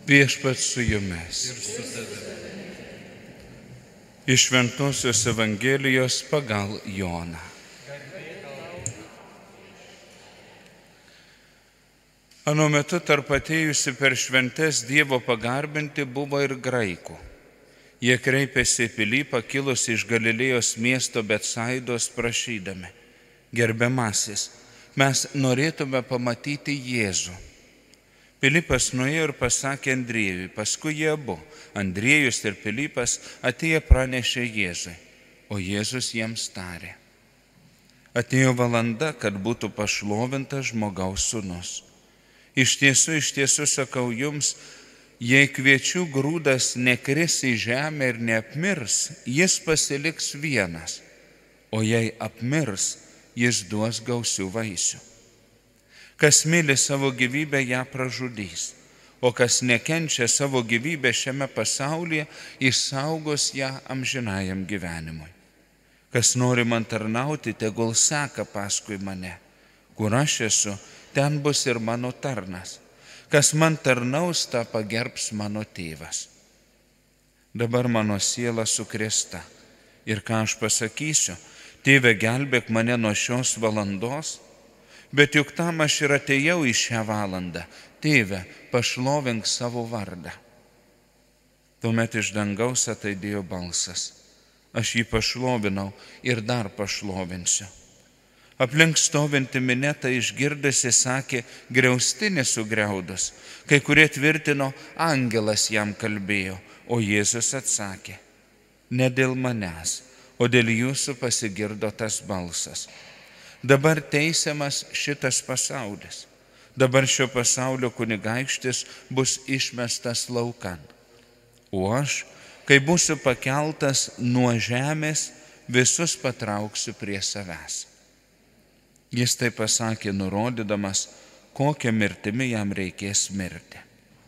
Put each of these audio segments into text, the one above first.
Viešpats su jumis. Iš Šventosios Evangelijos pagal Joną. Anu metu tarp atėjusių per šventes Dievo pagarbinti buvo ir graikų. Jie kreipėsi į Pilypą, kilusi iš Galilėjos miesto Betsaidos, prašydami: Gerbiamasis, mes norėtume pamatyti Jėzų. Pilypas nuėjo ir pasakė Andriejui, paskui jie abu, Andriejus ir Pilypas, atėję pranešė Jėzui, o Jėzus jiems tarė: Atėjo valanda, kad būtų pašlovintas žmogaus sūnus. Iš tiesų sakau jums, jei kviečių grūdas nekris į žemę ir neapmirs, jis pasiliks vienas, o jei apmirs, jis duos gausių vaisių. Kas myli savo gyvybę, ją pražudys, o kas nekenčia savo gyvybę šiame pasaulyje, išsaugos ją amžinajam gyvenimui. Kas nori man tarnauti, tegul seka paskui mane. Kur aš esu, ten bus ir mano tarnas. Kas man tarnaus, tą pagerbs mano tėvas. Dabar mano siela sukrėsta. Ir ką aš pasakysiu? Tėve, gelbėk mane nuo šios valandos. Bet juk tam aš ir atėjau į šią valandą. Tėve, pašlovink savo vardą. Tuomet iš dangaus ataidėjo balsas. Aš jį pašlovinau ir dar pašlovinsiu. Aplink stovinti minia tai išgirdusi sakė, griaustinį sugriaudus. Kai kurie tvirtino, angelas jam kalbėjo, o Jėzus atsakė: Ne dėl manęs, o dėl jūsų pasigirdo tas balsas. Dabar teisiamas šitas pasaulis. Dabar šio pasaulio kunigaikštis bus išmestas laukan. O aš, kai būsiu pakeltas nuo žemės, visus patrauksiu prie savęs. Jis tai pasakė, nurodydamas, kokią mirtimi jam reikės mirti.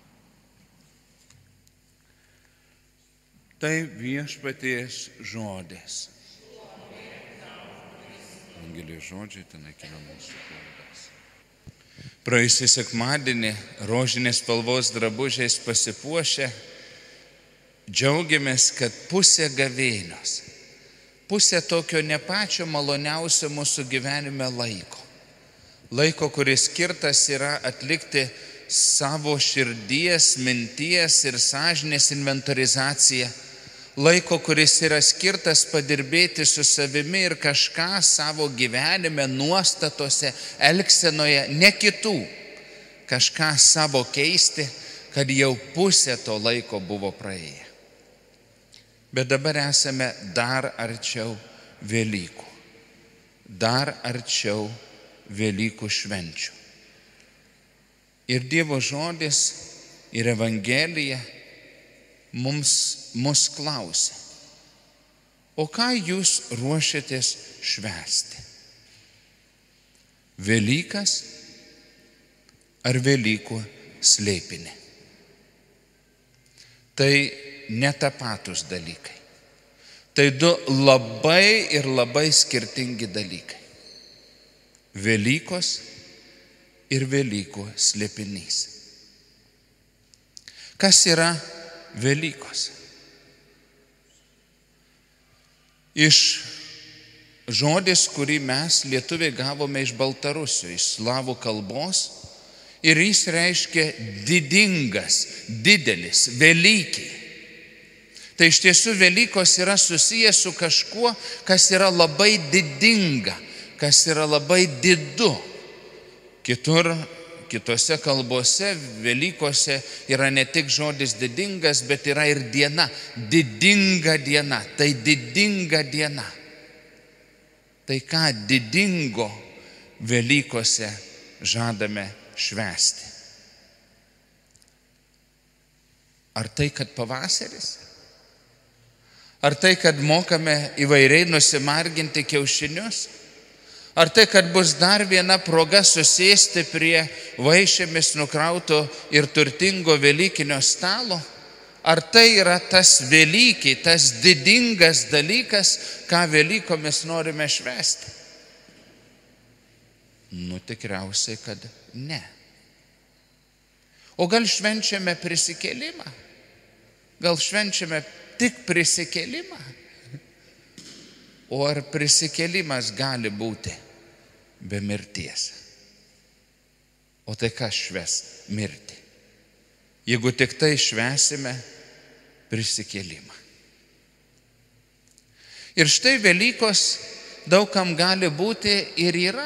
Tai viešpaties žodis. Evangelijos žodžiai ten akino mūsų klaidas. Praėjusį sekmadienį rožinės spalvos drabužiais pasipuošę džiaugiamės, kad pusė gavėnios, pusė tokio ne pačio maloniausio mūsų gyvenime laiko, kuris skirtas yra atlikti savo širdies, minties ir sąžinės inventorizaciją, laiko, kuris yra skirtas padirbėti su savimi ir kažką savo gyvenime, nuostatose, elgsenoje, ne kitų, kažką savo keisti, kad jau pusė to laiko buvo praėję. Bet dabar esame dar arčiau Velykų, dar arčiau Velykų švenčių. Ir Dievo žodis ir Evangelija mus klausia: O ką jūs ruošiatės švęsti? Velykas ar Velykų slėpinį? Tai netapatus dalykai. Tai du labai ir labai skirtingi dalykai. Velykos ir Velykų slėpinys. Kas yra Velykos? Iš žodis, kurį mes lietuviai gavome iš Baltarusių, iš slavų kalbos, ir jis reiškia didingas, didelis, Velykiai. Tai iš tiesų Velykos yra susijęs su kažkuo, kas yra labai didinga, kas yra labai didu. Kitose kalbose Velykose yra ne tik žodis didingas, bet yra ir diena. Didinga diena. Tai didinga diena. Tai ką didingo Velykose žadame švęsti? Ar tai, kad pavasaris? Ar tai, kad mokame įvairiai nusimarginti kiaušinius? Ar tai, kad bus dar viena proga susėsti prie vaišėmis nukrauto ir turtingo velykinio stalo? Ar tai yra tas Velykiai, tas didingas dalykas, ką Velykomis norime švęsti? Tikriausiai, kad ne. O gal švenčiame prisikėlimą? Gal švenčiame tik prisikėlimą? O ar prisikėlimas gali būti be mirties? O tai kas švęs mirtį? Jeigu tik tai švęsime prisikėlimą. Ir štai Velykos daugam gali būti ir yra.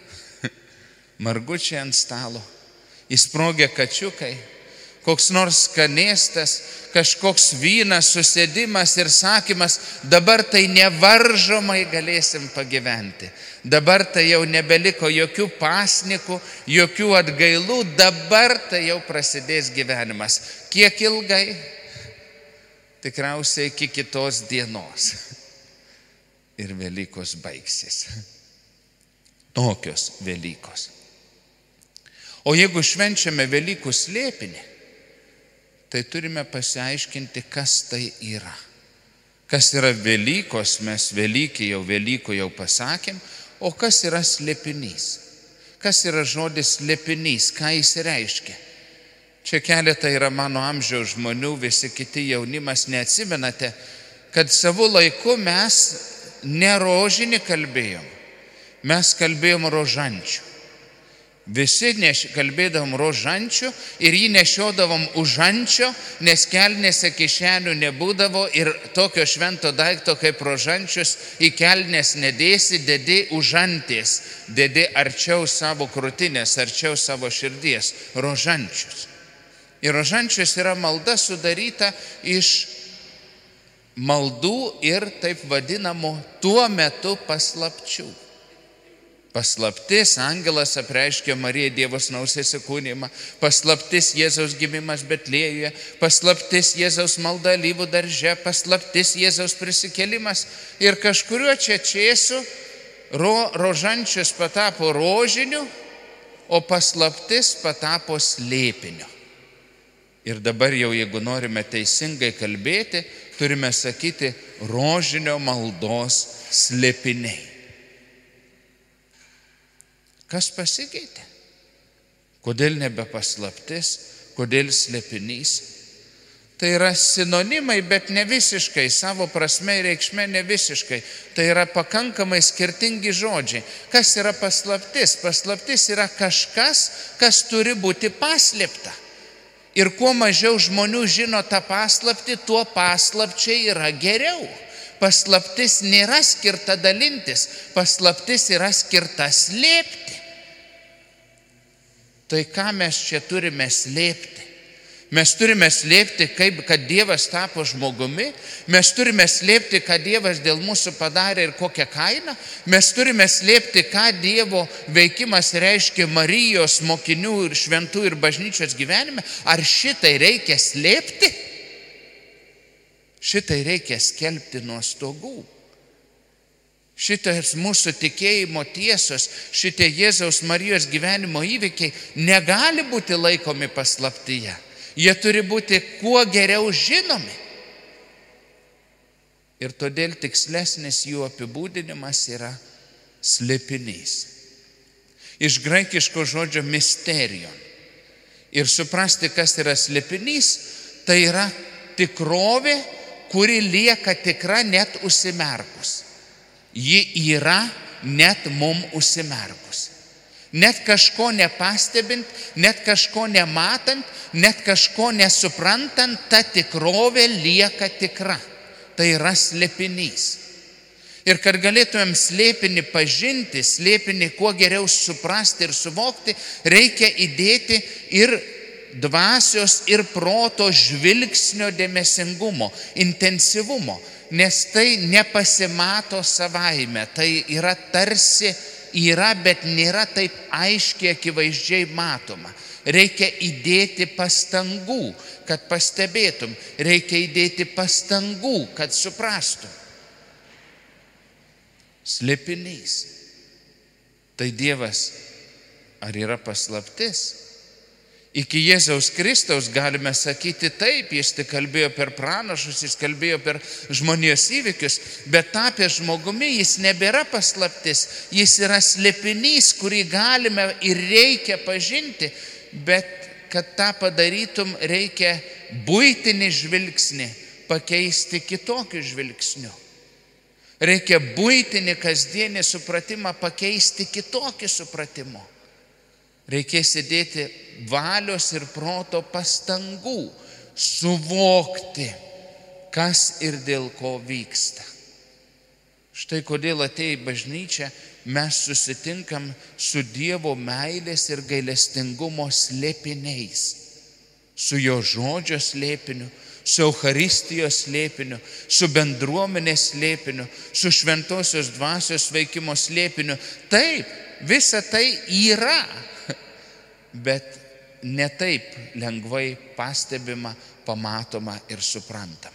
Margučiai ant stalo, įsprogę kačiukai, koks nors skanėstas, kažkoks vynas, susėdimas ir sakymas, dabar tai nevaržomai galėsim pagyventi. Dabar tai jau nebeliko jokių pasnikų, jokių atgailų, dabar tai jau prasidės gyvenimas. Kiek ilgai? Tikriausiai iki kitos dienos. Ir Velykos baigsis. Tokios Velykos. O jeigu švenčiame Velykų slėpinį, tai turime pasiaiškinti, kas tai yra. Kas yra Velykos, mes Velykų jau pasakėm, o kas yra slėpinys? Kas yra žodis slėpinys, ką jis reiškia? Čia keletą yra mano amžiaus žmonių, visi kiti jaunimas neatsimenate, kad savo laiku mes ne rožinį kalbėjom, mes kalbėjom rožančių. Visi kalbėdavom rožančių ir jį nešiodavom užančio, nes kelnėse kišenių nebūdavo ir tokio švento daikto kaip rožančius į kelnes nedėsi, dedi užantės, dedi arčiau savo krūtinės, arčiau savo širdies, rožančius. Ir rožančius yra malda sudaryta iš maldų ir taip vadinamų tuo metu paslapčių. Paslaptis, angelas apreiškė Marijai Dievo sūnaus įsikūnijimą, paslaptis Jėzaus gimimas Betlėjuje, paslaptis Jėzaus malda alyvų darže, paslaptis Jėzaus prisikėlimas. Ir kažkuriuo čia čėsiu rožančius patapo rožiniu, o paslaptis patapo slėpiniu. Ir dabar jau, jeigu norime teisingai kalbėti, turime sakyti rožinio maldos slėpiniai. Kas pasikeitė? Kodėl nebe paslaptis, kodėl slėpinys? Tai yra sinonimai, bet ne visiškai, savo prasme ir reikšme ne visiškai. Tai yra pakankamai skirtingi žodžiai. Kas yra paslaptis? Paslaptis yra kažkas, kas turi būti paslėpta. Ir kuo mažiau žmonių žino tą paslaptį, tuo paslapčiai yra geriau. Paslaptis nėra skirta dalintis, paslaptis yra skirta slėpti. Tai ką mes čia turime slėpti? Mes turime slėpti, kad Dievas tapo žmogumi, mes turime slėpti, ką Dievas dėl mūsų padarė ir kokią kainą, mes turime slėpti, ką Dievo veikimas reiškia Marijos mokinių ir šventų ir bažnyčios gyvenime. Ar šitai reikia slėpti? Šitai reikia skelbti nuo stogų. Šitas mūsų tikėjimo tiesos, šitie Jėzaus Marijos gyvenimo įvykiai negali būti laikomi paslaptyje. Jie turi būti kuo geriau žinomi. Ir todėl tikslesnis jų apibūdinimas yra slėpinys. Iš graikiško žodžio mysterion. Ir suprasti, kas yra slėpinys, tai yra tikrovė, kuri lieka tikra net užsimerkus. Ji yra net mum užsimerkus. Net kažko nepastebint, net kažko nematant, net kažko nesuprantant, ta tikrovė lieka tikra. Tai yra slėpinys. Ir kad galėtumėm slėpinį pažinti, slėpinį kuo geriau suprasti ir suvokti, reikia įdėti ir dvasios ir proto žvilgsnio dėmesingumo, intensyvumo. Nes tai nepasimato savaime, tai yra tarsi yra, bet nėra taip aiškiai akivaizdžiai matoma. Reikia įdėti pastangų, kad pastebėtum, reikia įdėti pastangų, kad suprastum. Slėpinys. Tai Dievas ar yra paslaptis? Iki Jėzaus Kristaus galime sakyti taip, jis tik kalbėjo per pranašus, jis kalbėjo per žmonijos įvykius, bet tapęs žmogumi jis nebėra paslaptis, jis yra slėpinys, kurį galime ir reikia pažinti, bet kad tą padarytum, reikia buitinį žvilgsnį pakeisti kitokiu žvilgsniu. Reikia buitinį kasdienį supratimą pakeisti kitokiu supratimu. Reikės įdėti valios ir proto pastangų suvokti, kas ir dėl ko vyksta. Štai kodėl atėję į bažnyčią mes susitinkam su Dievo meilės ir gailestingumo slėpiniais, su jo žodžio slėpiniu, su Eucharistijos slėpiniu, su bendruomenės slėpiniu, su šventosios dvasios veikimo slėpiniu. Taip, visa tai yra, bet ne taip lengvai pastebima, pamatoma ir suprantama.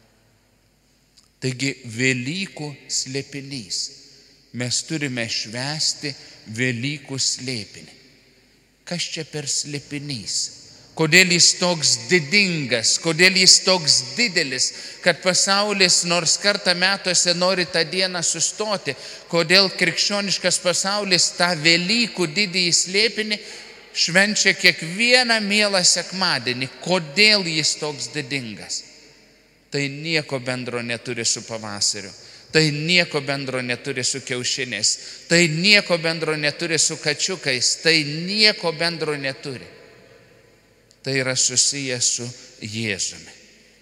Taigi Velykų slėpinys. Mes turime švęsti Velykų slėpinį. Kas čia per slėpinys? Kodėl jis toks didingas, kodėl jis toks didelis, kad pasaulis nors kartą metuose nori tą dieną sustoti, kodėl krikščioniškas pasaulis tą Velykų didįjį slėpinį švenčia kiekvieną mielą sekmadienį, kodėl jis toks didingas. Tai nieko bendro neturi su pavasariu, tai nieko bendro neturi su kiaušiniais, tai nieko bendro neturi su kačiukais, tai nieko bendro neturi. Tai yra susiję su Jėzumi.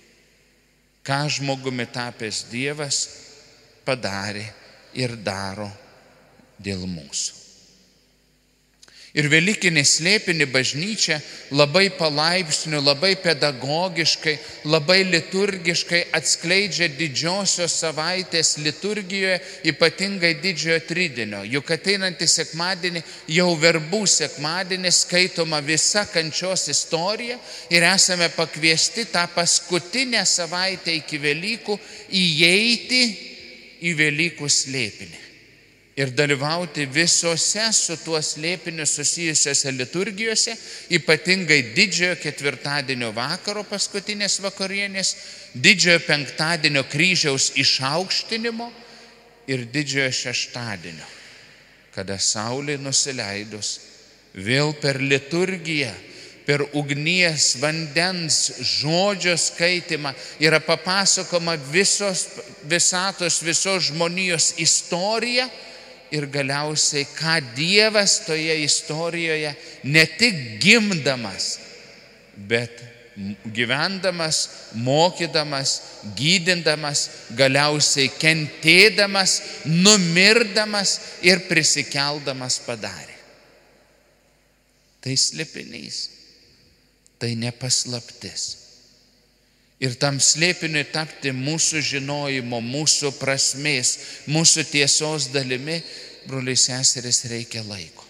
Ką žmogumi tapęs Dievas padarė ir daro dėl mūsų. Ir velykinį slėpinį bažnyčia labai palaipsniui, labai pedagogiškai, labai liturgiškai atskleidžia didžiosios savaitės liturgijoje, ypatingai didžiojo tridienio. Juk ateinantį sekmadienį, jau verbų sekmadienį, skaitoma visa kančios istorija ir esame pakviesti tą paskutinę savaitę iki Velykų įeiti į Velykų slėpinį. Ir dalyvauti visose su tuo slėpiniu susijusiose liturgijose, ypatingai didžiojo ketvirtadienio vakaro paskutinės vakarienės, didžiojo penktadienio kryžiaus išaukštinimo ir didžiojo šeštadienio, kada saulė nusileidus, vėl per liturgiją, per ugnies, vandens, žodžio skaitimą yra papasakoma visos visatos, visos žmonijos istorija. Ir galiausiai, ką Dievas toje istorijoje ne tik gimdamas, bet gyvendamas, mokydamas, gydindamas, galiausiai kentėdamas, numirdamas ir prisikeldamas padarė. Tai slėpinys, tai ne paslaptis. Ir tam slėpiniui tapti mūsų žinojimo, mūsų prasmės, mūsų tiesos dalimi, broliai seserys, reikia laiko.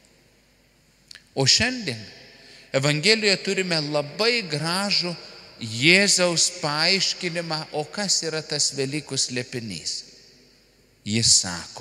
O šiandien Evangelijoje turime labai gražų Jėzaus paaiškinimą, o kas yra tas Velykų slėpinys. Jis sako,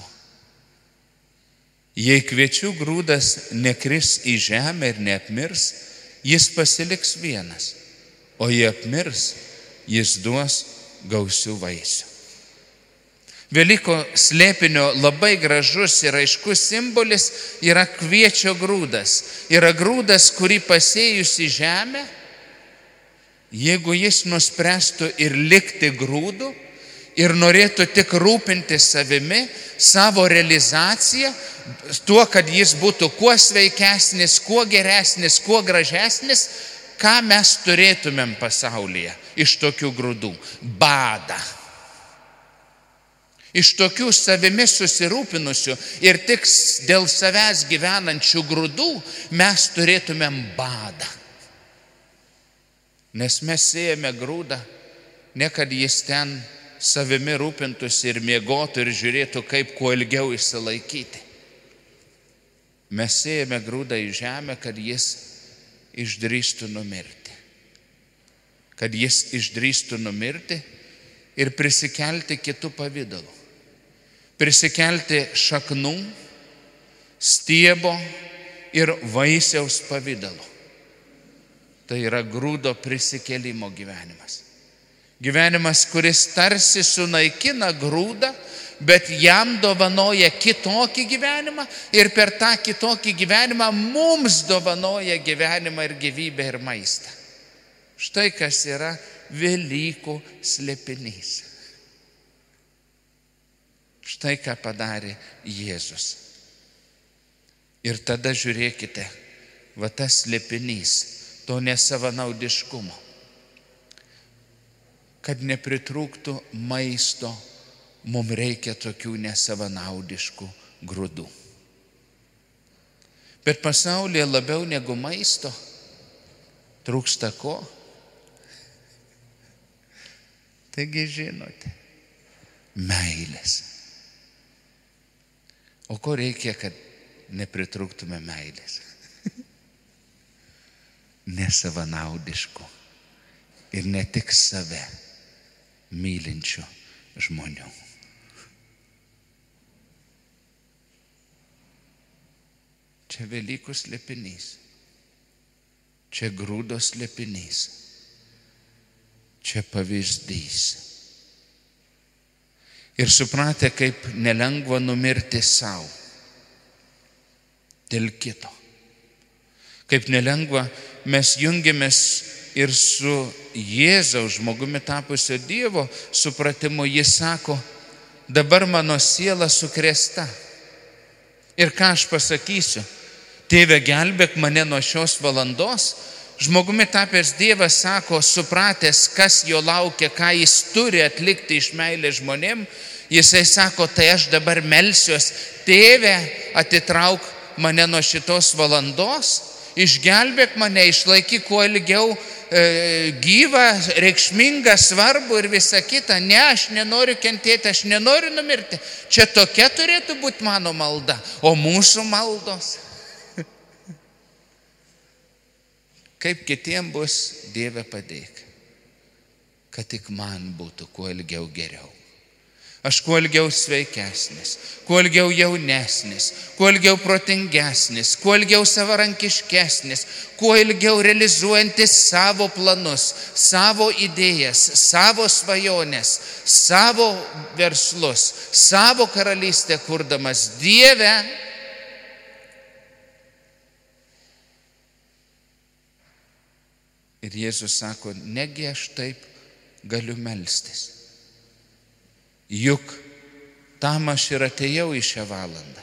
jei kviečių grūdas nekris į žemę ir neapmirs, jis pasiliks vienas, o jei apmirs, jis duos gausių vaisių. Velykų slėpinio labai gražus ir aiškus simbolis yra kviečio grūdas. Yra grūdas, kurį pasėjus į žemę, jeigu jis nuspręstų ir likti grūdu ir norėtų tik rūpinti savimi, savo realizaciją, tuo, kad jis būtų kuo sveikesnis, kuo geresnis, kuo gražesnis, ką mes turėtumėm pasaulyje iš tokių grūdų? Badą. Iš tokių savimi susirūpinusių ir tik dėl savęs gyvenančių grūdų mes turėtumėm badą. Nes mes sėjame grūdą, ne kad jis ten savimi rūpintųsi ir miegotų ir žiūrėtų, kaip kuo ilgiau išsilaikyti. Mes sėjame grūdą į žemę, kad jis išdrįstų numirti. Kad jis išdrįstų numirti ir prisikelti kitų pavidalų. Prisikelti šaknų, stiebo ir vaisiaus pavidalų. Tai yra grūdo prisikėlimo gyvenimas. Gyvenimas, kuris tarsi sunaikina grūdą, bet jam dovanoja kitokį gyvenimą ir per tą kitokį gyvenimą mums dovanoja gyvenimą ir gyvybę ir maistą. Štai kas yra Velykų slėpinys. Štai ką padarė Jėzus. Ir tada žiūrėkite, va tas slėpinys, to nesavanaudiškumo. Kad nepritrūktų maisto, mums reikia tokių nesavanaudiškų grūdų. Bet pasaulyje labiau negu maisto trūksta ko? Taigi žinote, meilės. O ko reikia, kad nepritrūktume meilės? Nesavanaudiškų ir ne tik save mylinčių žmonių. Čia Velykų slėpinys, čia grūdo slėpinys, čia pavyzdys. Ir supratę, kaip nelengva numirti savo dėl kito. Kaip nelengva mes jungiamės ir su Jėzaus žmogumi tapusio Dievo supratimu. Jis sako, dabar mano siela sukrėsta. Ir ką aš pasakysiu? Tėve, gelbėk mane nuo šios valandos. Žmogumi tapęs Dievas sako, supratęs, kas jo laukia, ką jis turi atlikti iš meilės žmonėm, jisai sako, tai aš dabar melsiuos, Tėve, atitrauk mane nuo šitos valandos, išgelbėk mane, išlaikyk kuo ilgiau gyvą, reikšmingą, svarbų ir visą kitą. Ne, aš nenoriu kentėti, aš nenoriu numirti. Čia tokia turėtų būti mano malda, o mūsų maldos. Kaip kitiem bus, Dieve padėk, kad tik man būtų kuo ilgiau geriau. Aš kuo ilgiau sveikesnis, kuo ilgiau jaunesnis, kuo ilgiau protingesnis, kuo ilgiau savarankiškesnis, kuo ilgiau realizuojantis savo planus, savo idėjas, savo svajonės, savo verslus, savo karalystę kurdamas. Dieve, ir Jėzus sako, negi aš taip galiu melstis. Juk tam aš ir atėjau į šią valandą.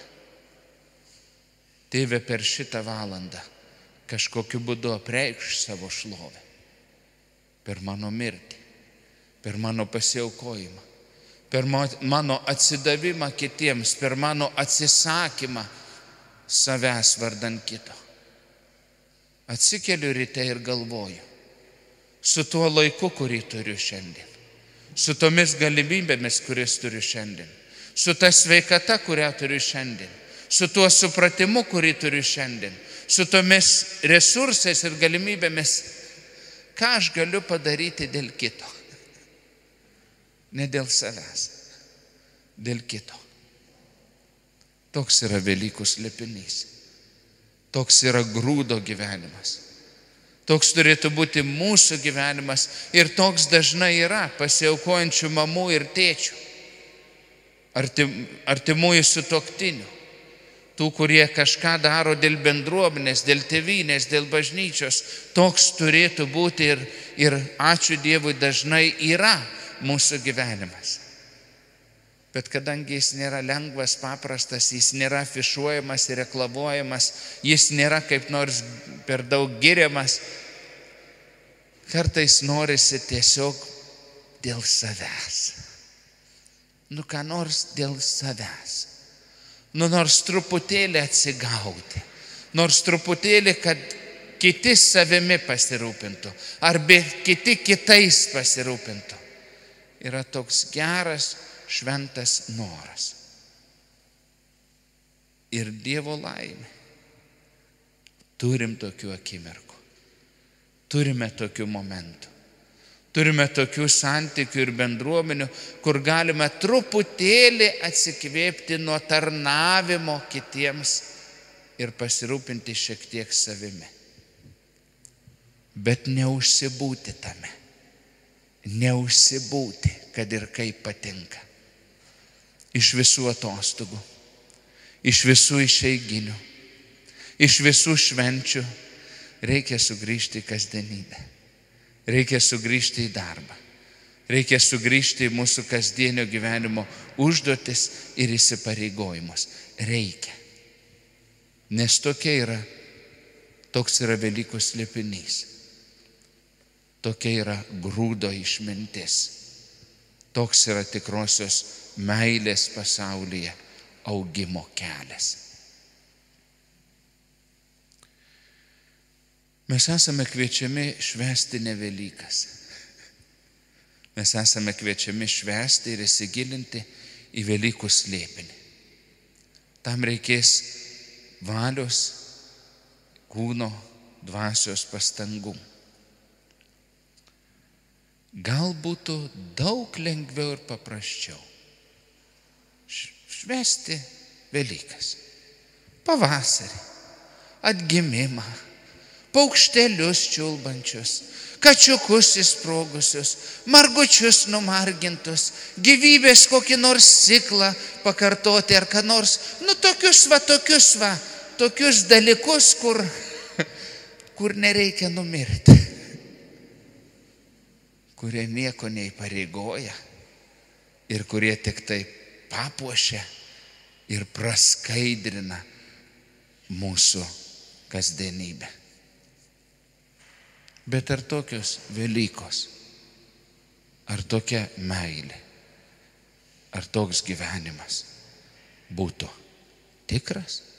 Tėve, per šitą valandą kažkokiu būdu apreikš savo šlovę. Per mano mirtį, per mano pasiaukojimą, per mano atsidavimą kitiems, per mano atsisakymą savęs vardan kito. Atsikeliu ryte ir galvoju, su tuo laiku, kurį turiu šiandien, su tomis galimybėmis, kuris turiu šiandien, su ta sveikata, kurią turiu šiandien, su tuo supratimu, kurį turiu šiandien, su tomis resursais ir galimybėmis, ką aš galiu padaryti dėl kito. Ne dėl savęs, dėl kito. Toks yra Velykų slėpinys. Toks yra grūdo gyvenimas. Toks turėtų būti mūsų gyvenimas ir toks dažnai yra pasiaukojančių mamų ir tėčių, artimųjų sutuoktinių, tų, kurie kažką daro dėl bendruomenės, dėl tėvynės, dėl bažnyčios. Toks turėtų būti ir ačiū Dievui dažnai yra mūsų gyvenimas. Bet kadangi jis nėra lengvas, paprastas, jis nėra afišuojamas ir reklamuojamas, jis nėra kaip nors per daug giriamas, kartais norisi tiesiog dėl savęs. Ką nors dėl savęs. Nors truputėlį atsigauti. Nors truputėlį, kad kiti savimi pasirūpintų. Arba kiti kitais pasirūpintų. Yra toks geras, šventas noras. Ir Dievo laimė. Turim tokių akimirkų. Turime tokių momentų. Turime tokių santykių ir bendruomenių, kur galime truputėlį atsikvėpti nuo tarnavimo kitiems ir pasirūpinti šiek tiek savimi. Bet neužsibūti tame. Neužsibūti, kad ir kaip patinka. iš visų atostogų, iš visų išeiginių, iš visų švenčių reikia sugrįžti į kasdienybę. Reikia sugrįžti į darbą. Reikia sugrįžti į mūsų kasdienio gyvenimo užduotis ir įsipareigojimus. Reikia. Nes toks yra Velykų slėpinys. Tokia yra grūdo išmintis. Toks yra tikrosios meilės pasaulyje augimo kelias. Mes esame kviečiami švęsti ne Velykas. Mes esame kviečiami švęsti ir įsigilinti į Velykų slėpinį. Tam reikės valios, kūno, dvasios pastangų. Gal būtų daug lengviau ir paprasčiau švęsti Velykas, pavasarį, atgimimą, paukštelius čiulbančius, kačiukus įsprogusius, margučius numargintus, gyvybės kokį nors ciklą pakartoti ar ką nors, tokius dalykus, kur nereikia numirti, kurie nieko neįpareigoja ir kurie tik tai papuošia ir praskaidrina mūsų kasdienybę. Bet ar tokios Velykos, ar tokia meilė, ar toks gyvenimas būtų tikras?